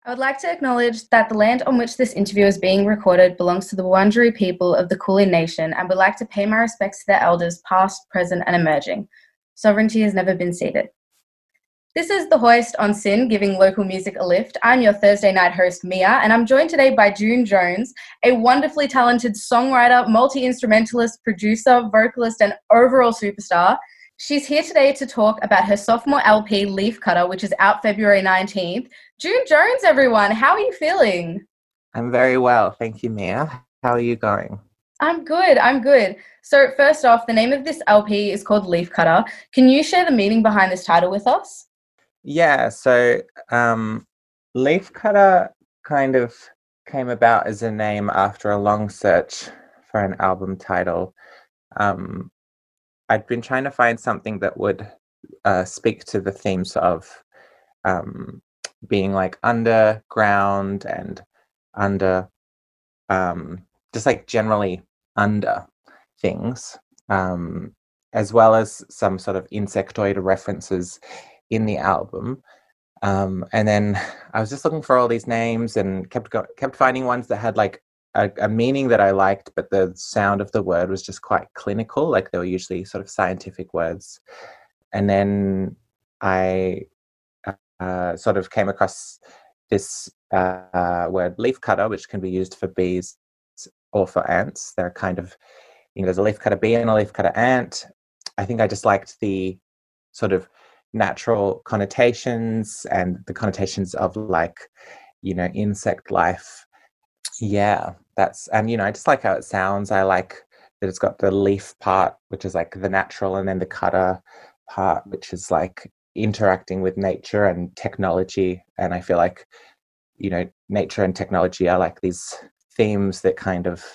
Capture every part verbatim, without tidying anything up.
I would like to acknowledge that the land on which this interview is being recorded belongs to the Wurundjeri people of the Kulin Nation and would like to pay my respects to their elders past, present and emerging. Sovereignty has never been ceded. This is The Hoist on SYN, giving local music a lift. I'm your Thursday night host, Mia, and I'm joined today by June Jones, a wonderfully talented songwriter, multi-instrumentalist, producer, vocalist and overall superstar. She's here today to talk about her sophomore L P, Leafcutter, which is out February nineteenth. June Jones, everyone, how are you feeling? I'm very well, thank you, Mia. How are you going? I'm good, I'm good. So first off, the name of this L P is called Leafcutter. Can you share the meaning behind this title with us? Yeah, so um, Leafcutter kind of came about as a name after a long search for an album title. Um, I'd been trying to find something that would uh, speak to the themes of um, being like underground and under, um, just like generally under things, um, as well as some sort of insectoid references in the album. Um, and then I was just looking for all these names and kept go- kept finding ones that had like a, a meaning that I liked, but the sound of the word was just quite clinical, like they were usually sort of scientific words. And then I uh, sort of came across this uh, uh, word leafcutter, which can be used for bees or for ants. They're kind of, you know, there's a leafcutter bee and a leafcutter ant. I think I just liked the sort of natural connotations and the connotations of like, you know, insect life. Yeah, that's, and you know, I just like how it sounds. I like that it's got the leaf part, which is like the natural, and then the cutter part, which is like interacting with nature and technology. And I feel like, you know, nature and technology are like these themes that kind of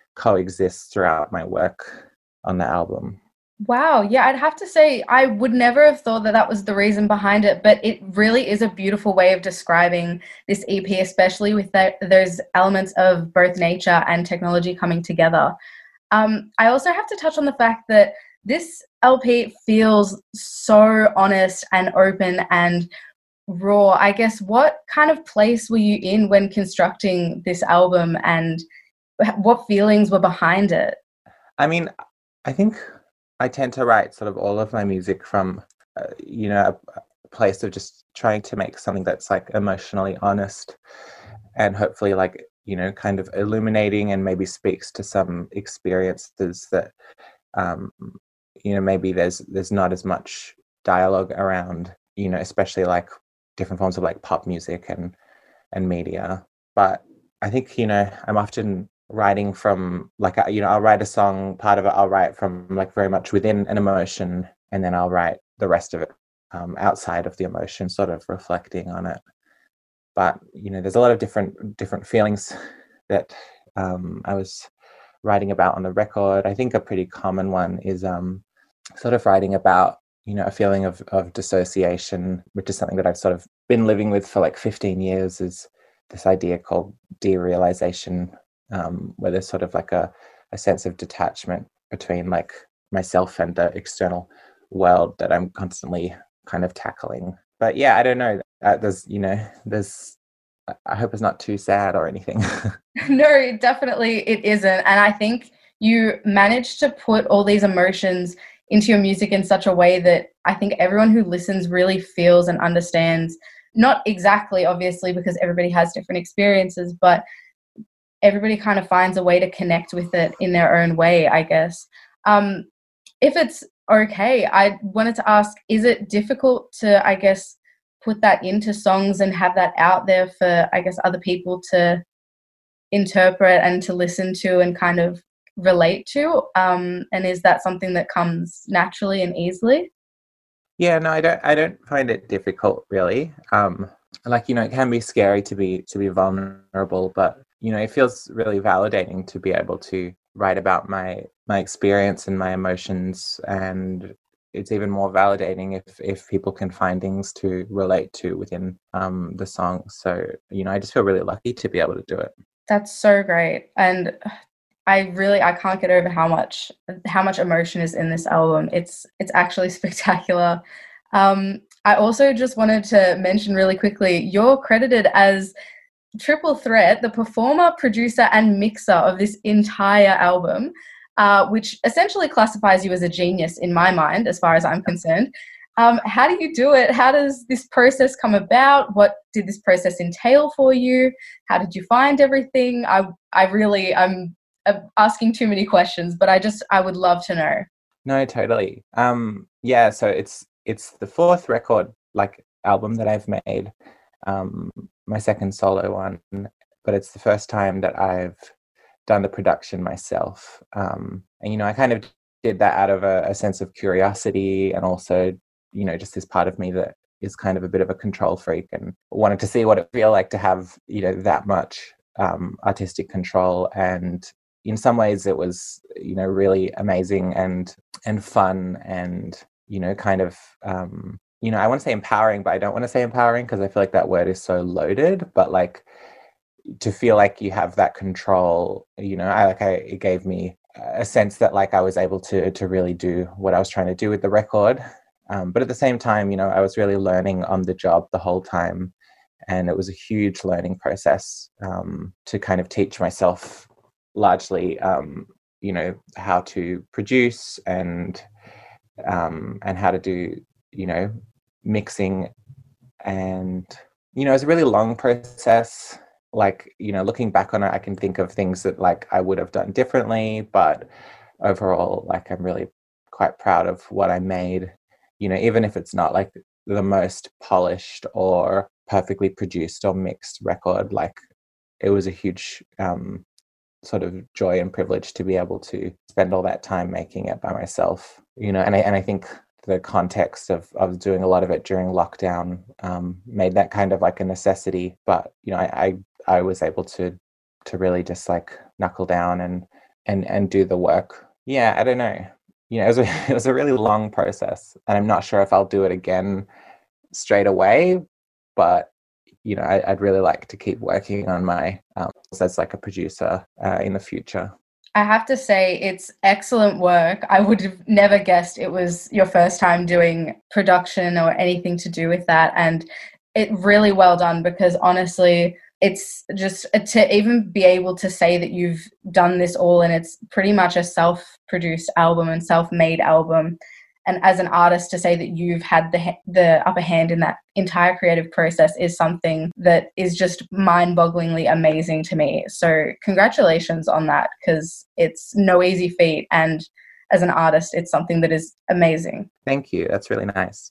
coexist throughout my work on the album. Wow, yeah, I'd have to say I would never have thought that that was the reason behind it, but it really is a beautiful way of describing this E P, especially with that, those elements of both nature and technology coming together. Um, I also have to touch on the fact that this L P feels so honest and open and raw. I guess, what kind of place were you in when constructing this album, and what feelings were behind it? I mean, I think I tend to write sort of all of my music from, uh, you know, a, a place of just trying to make something that's like emotionally honest and hopefully like, you know, kind of illuminating and maybe speaks to some experiences that, um, you know, maybe there's there's not as much dialogue around, you know, especially like different forms of like pop music and and media. But I think, you know, I'm often writing from like, you know, I'll write a song, part of it I'll write from like very much within an emotion, and then I'll write the rest of it um, outside of the emotion, sort of reflecting on it. But, you know, there's a lot of different different feelings that um, I was writing about on the record. I think a pretty common one is um, sort of writing about, you know, a feeling of, of dissociation, which is something that I've sort of been living with for like fifteen years, is this idea called derealization, um, where there's sort of like a, a sense of detachment between like myself and the external world that I'm constantly kind of tackling. But yeah, I don't know. Uh, there's, you know, there's, I hope it's not too sad or anything. No, definitely it isn't. And I think you managed to put all these emotions into your music in such a way that I think everyone who listens really feels and understands. Not exactly, obviously, because everybody has different experiences, but everybody kind of finds a way to connect with it in their own way, I guess. Um, if it's okay, I wanted to ask, is it difficult to, I guess, put that into songs and have that out there for, I guess, other people to interpret and to listen to and kind of relate to? Um, and is that something that comes naturally and easily? Yeah, no, I don't. I don't find it difficult, really. Um, like, you know, it can be scary to be to be vulnerable, but you know, it feels really validating to be able to write about my my experience and my emotions, and it's even more validating if if people can find things to relate to within um, the song. So, you know, I just feel really lucky to be able to do it. That's so great. And I really I can't get over how much how much emotion is in this album. It's it's actually spectacular. Um, I also just wanted to mention really quickly, you're credited as triple threat, the performer, producer, and mixer of this entire album, uh, which essentially classifies you as a genius in my mind, as far as I'm concerned. Um, how do you do it? How does this process come about? What did this process entail for you? How did you find everything? I, I really, I'm asking too many questions, but I just, I would love to know. No, totally. Um, yeah, so it's it's the fourth record, like, album that I've made, um, my second solo one, but it's the first time that I've done the production myself. Um, and, you know, I kind of did that out of a, a sense of curiosity, and also, you know, just this part of me that is kind of a bit of a control freak and wanted to see what it feel like to have, you know, that much um, artistic control. And in some ways it was, you know, really amazing and and fun and, you know, kind of, um, you know, I want to say empowering, but I don't want to say empowering because I feel like that word is so loaded, but like to feel like you have that control, you know, I like, I, it gave me a sense that like I was able to to really do what I was trying to do with the record. Um, but at the same time, you know, I was really learning on the job the whole time. And it was a huge learning process um, to kind of teach myself largely, um, you know, how to produce and um, and how to do, you know, mixing. And, you know, it's a really long process. Like, you know, looking back on it, I can think of things that like I would have done differently, but overall, like, I'm really quite proud of what I made, you know, even if it's not like the most polished or perfectly produced or mixed record. Like, it was a huge um, sort of joy and privilege to be able to spend all that time making it by myself, you know, and I, and I think the context of, of doing a lot of it during lockdown um, made that kind of like a necessity. But, you know, I, I, I was able to, to really just like knuckle down and, and, and do the work. Yeah, I don't know. You know, it was a, it was a really long process, and I'm not sure if I'll do it again straight away, but, you know, I, I'd really like to keep working on my, um, as like a producer uh, in the future. I have to say, it's excellent work. I would have never guessed it was your first time doing production or anything to do with that. And it really well done, because honestly, it's just to even be able to say that you've done this all, and it's pretty much a self-produced album and self-made album. And as an artist, to say that you've had the the upper hand in that entire creative process is something that is just mind-bogglingly amazing to me. So congratulations on that, because it's no easy feat. And as an artist, it's something that is amazing. Thank you. That's really nice.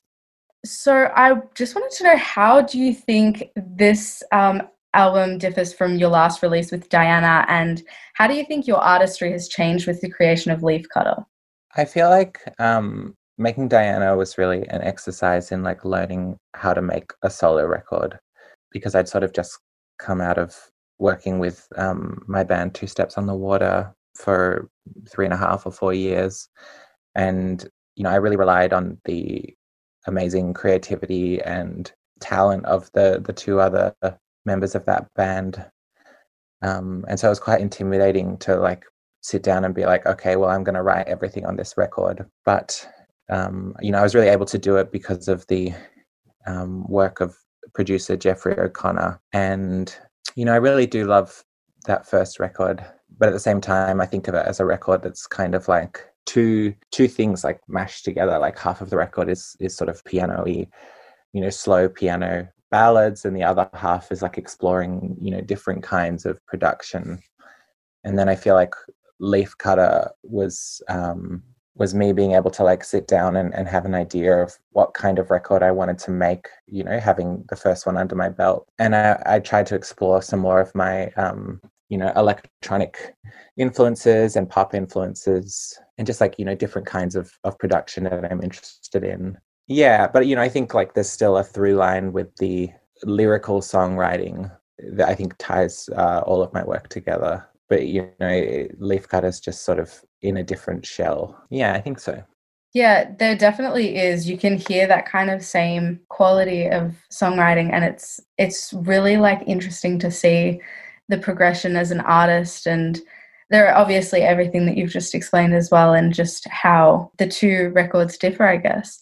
So I just wanted to know, how do you think this um, album differs from your last release with Diana? And how do you think your artistry has changed with the creation of Leafcutter? I feel like um, making Diana was really an exercise in like learning how to make a solo record, because I'd sort of just come out of working with um, my band Two Steps on the Water for three and a half or four years. And, you know, I really relied on the amazing creativity and talent of the, the two other members of that band. Um, and so it was quite intimidating to like sit down and be like, okay, well, I'm going to write everything on this record. But, um, you know, I was really able to do it because of the um, work of producer Jeffrey O'Connor. And, you know, I really do love that first record. But at the same time, I think of it as a record that's kind of like two two things like mashed together. Like half of the record is is sort of piano-y, you know, slow piano ballads, and the other half is like exploring, you know, different kinds of production. And then I feel like Leafcutter was um, was me being able to like sit down and, and have an idea of what kind of record I wanted to make, you know, having the first one under my belt. And I, I tried to explore some more of my, um, you know, electronic influences and pop influences, and just like, you know, different kinds of, of production that I'm interested in. Yeah, but, you know, I think like there's still a through line with the lyrical songwriting that I think ties uh, all of my work together. But, you know, Leafcutter is just sort of in a different shell. Yeah, I think so. Yeah, there definitely is. You can hear that kind of same quality of songwriting, and it's it's really like interesting to see the progression as an artist. And there are obviously everything that you've just explained as well, and just how the two records differ, I guess.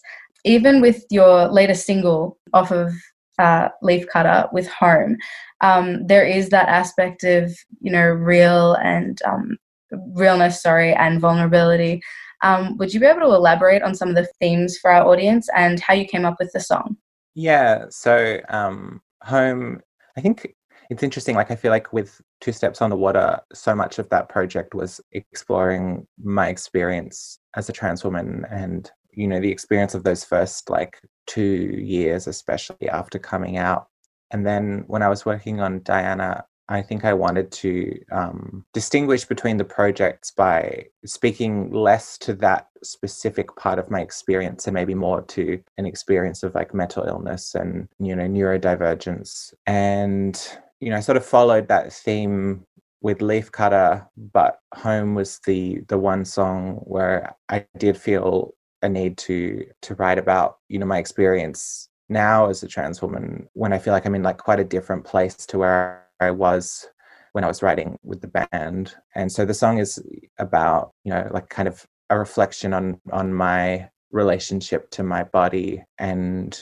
even with your latest single off of uh, Leafcutter with Home, um, there is that aspect of, you know, real and um, realness, sorry, and vulnerability. Um, would you be able to elaborate on some of the themes for our audience and how you came up with the song? Yeah, so um, Home, I think it's interesting. Like, I feel like with Two Steps on the Water, so much of that project was exploring my experience as a trans woman and, you know, the experience of those first like two years, especially after coming out. And then when I was working on Diana, I think I wanted to um, distinguish between the projects by speaking less to that specific part of my experience and maybe more to an experience of like mental illness and, you know, neurodivergence. And, you know, I sort of followed that theme with Leafcutter, but Home was the the one song where I did feel a need to to write about, you know, my experience now as a trans woman, when I feel like I'm in like quite a different place to where I was when I was writing with the band. And so the song is about, you know, like kind of a reflection on on my relationship to my body and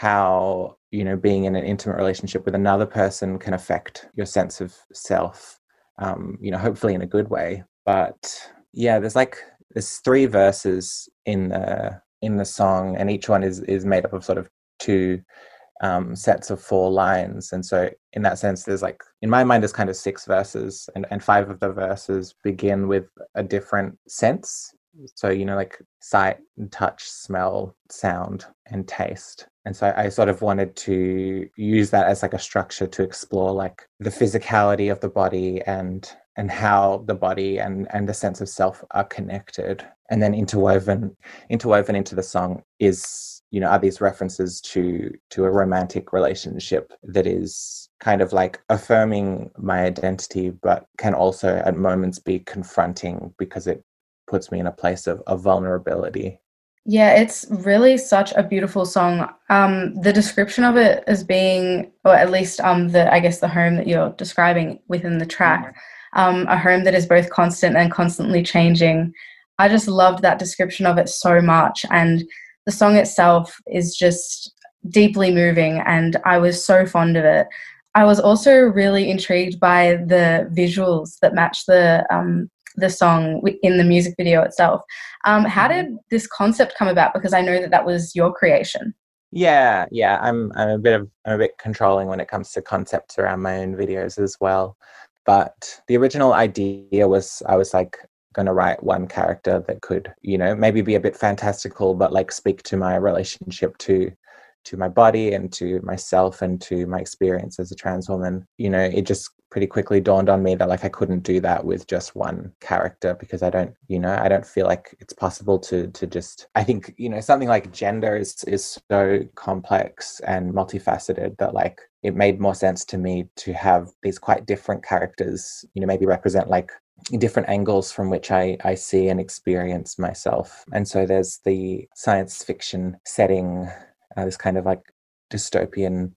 how, you know, being in an intimate relationship with another person can affect your sense of self, um, you know, hopefully in a good way. But yeah, there's like there's three verses in the in the song, and each one is is made up of sort of two um, sets of four lines. And so in that sense, there's like, in my mind, there's kind of six verses, and, and five of the verses begin with a different sense. So, you know, like sight, touch, smell, sound, and taste. And so I, I sort of wanted to use that as like a structure to explore like the physicality of the body and and how the body and, and the sense of self are connected. And then interwoven interwoven into the song is, you know, are these references to to a romantic relationship that is kind of like affirming my identity, but can also at moments be confronting because it puts me in a place of, of vulnerability. Yeah, it's really such a beautiful song. Um, the description of it as being, or at least um, the I guess the home that you're describing within the track, um, a home that is both constant and constantly changing. I just loved that description of it so much, and the song itself is just deeply moving, and I was so fond of it. I was also really intrigued by the visuals that match the um, the song in the music video itself. Um, how did this concept come about? Because I know that that was your creation. Yeah, yeah, I'm I'm a bit of I'm a bit controlling when it comes to concepts around my own videos as well. But the original idea was I was like going to write one character that could, you know, maybe be a bit fantastical, but like speak to my relationship to to my body and to myself and to my experience as a trans woman. You know, it just pretty quickly dawned on me that like I couldn't do that with just one character, because I don't, you know, I don't feel like it's possible to to just, I think, you know, something like gender is is so complex and multifaceted that like it made more sense to me to have these quite different characters, you know, maybe represent like different angles from which I, I see and experience myself. And so there's the science fiction setting, uh, this kind of like dystopian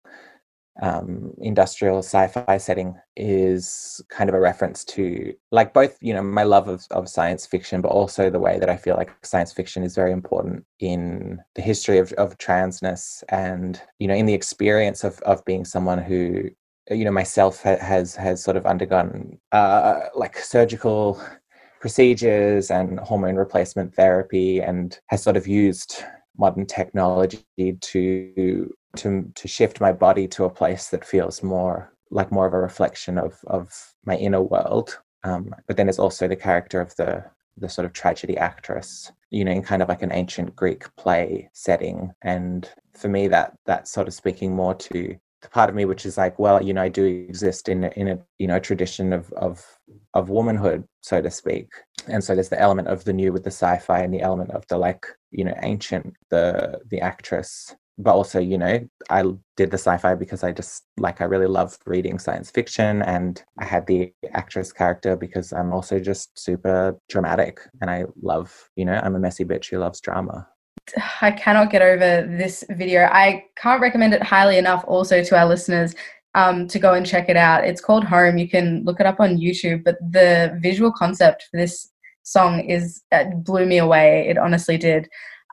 um, industrial sci-fi setting is kind of a reference to like both, you know, my love of, of science fiction, but also the way that I feel like science fiction is very important in the history of, of transness and, you know, in the experience of, of being someone who, you know, myself ha- has has sort of undergone uh, like surgical procedures and hormone replacement therapy and has sort of used modern technology to to to shift my body to a place that feels more like more of a reflection of of my inner world. Um, but then there's also the character of the the sort of tragedy actress, you know, in kind of like an ancient Greek play setting. And for me, that that's sort of speaking more to the part of me which is like, well, you know, I do exist in in a, you know, tradition of of of womanhood, so to speak. And so there's the element of the new with the sci-fi and the element of the like, you know, ancient, the the actress. But also, you know, I did the sci-fi because I just like, I really love reading science fiction, and I had the actress character because I'm also just super dramatic and I love, you know, I'm a messy bitch who loves drama. I cannot get over this video. I can't recommend it highly enough also to our listeners um, to go and check it out. It's called Home. You can look it up on YouTube, but the visual concept for this song is, it blew me away. It honestly did.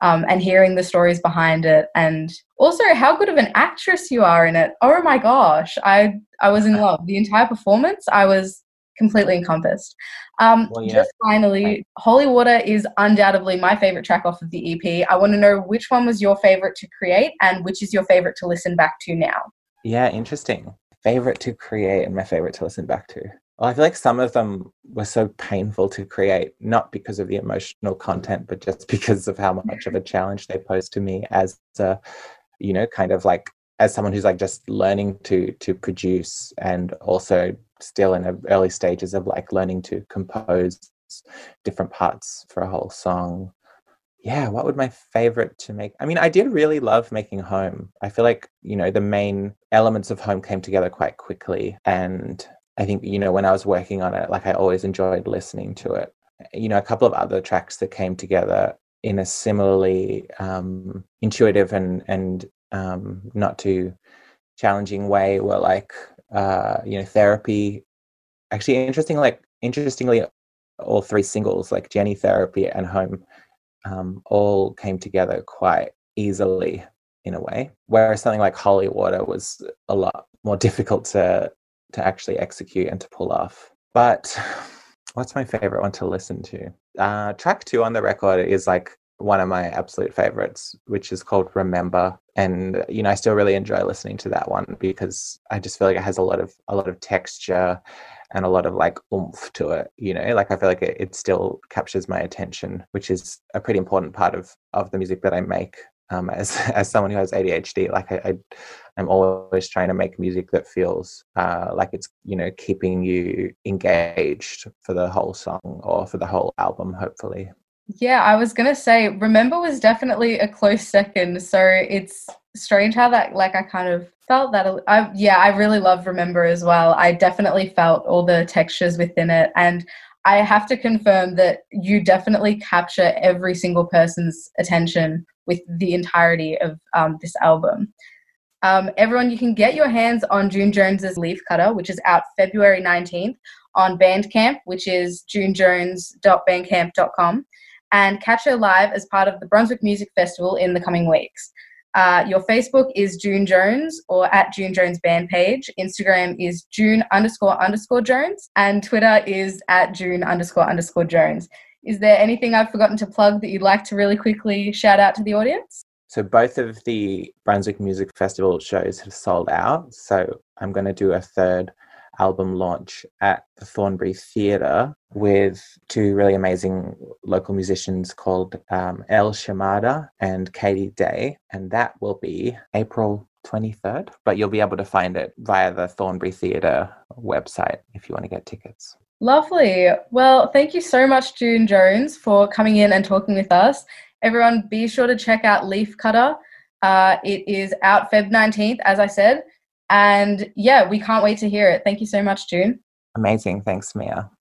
um, and hearing the stories behind it, and also how good of an actress you are in it. Oh my gosh, I I was in love. The entire performance, I was completely encompassed. Um, Well, you know, just finally, Holy Water is undoubtedly my favorite track off of the E P. I want to know which one was your favorite to create and which is your favorite to listen back to now. yeah, interesting. Favorite to create and my favorite to listen back to. Well, I feel like some of them were so painful to create, not because of the emotional content, but just because of how much of a challenge they posed to me as a, you know, kind of like as someone who's like just learning to to produce and also still in the early stages of like learning to compose different parts for a whole song. Yeah, what would my favorite to make? I mean, I did really love making Home. I feel like, you know, the main elements of Home came together quite quickly. And I think, you know, when I was working on it, like I always enjoyed listening to it. You know, a couple of other tracks that came together in a similarly um, intuitive and, and um, not too challenging way were like, uh, you know, Therapy. Actually, interesting, like, interestingly, all three singles, like Jenny, Therapy, and Home, um, all came together quite easily in a way, whereas something like Holy Water was a lot more difficult to to actually execute and to pull off. But what's my favorite one to listen to? Uh, track two on the record is like one of my absolute favorites, which is called Remember. And, you know, I still really enjoy listening to that one because I just feel like it has a lot of a lot of texture and a lot of like oomph to it, you know, like I feel like it, it still captures my attention, which is a pretty important part of of the music that I make. Um, as as someone who has A D H D, like I, I I'm always trying to make music that feels uh, like it's, you know, keeping you engaged for the whole song or for the whole album, hopefully. Yeah, I was gonna say Remember was definitely a close second. So it's strange how that, like, I kind of felt that. I, yeah, I really love Remember as well. I definitely felt all the textures within it, and I have to confirm that you definitely capture every single person's attention with the entirety of um, this album. Um, everyone, you can get your hands on June Jones's Leafcutter, which is out February nineteenth, on Bandcamp, which is june jones dot bandcamp dot com, and catch her live as part of the Brunswick Music Festival in the coming weeks. Uh, your Facebook is June Jones or at June Jones band page. Instagram is June underscore underscore Jones, and Twitter is at June underscore underscore Jones. Is there anything I've forgotten to plug that you'd like to really quickly shout out to the audience? So both of the Brunswick Music Festival shows have sold out. So I'm going to do a third album launch at the Thornbury Theatre with two really amazing local musicians called um, El Shamada and Katie Day. And that will be April twenty-third. But you'll be able to find it via the Thornbury Theatre website if you want to get tickets. Lovely. Well, thank you so much, June Jones, for coming in and talking with us. Everyone, be sure to check out Leafcutter. Uh, it is out February nineteenth, as I said. And yeah, we can't wait to hear it. Thank you so much, June. Amazing. Thanks, Mia.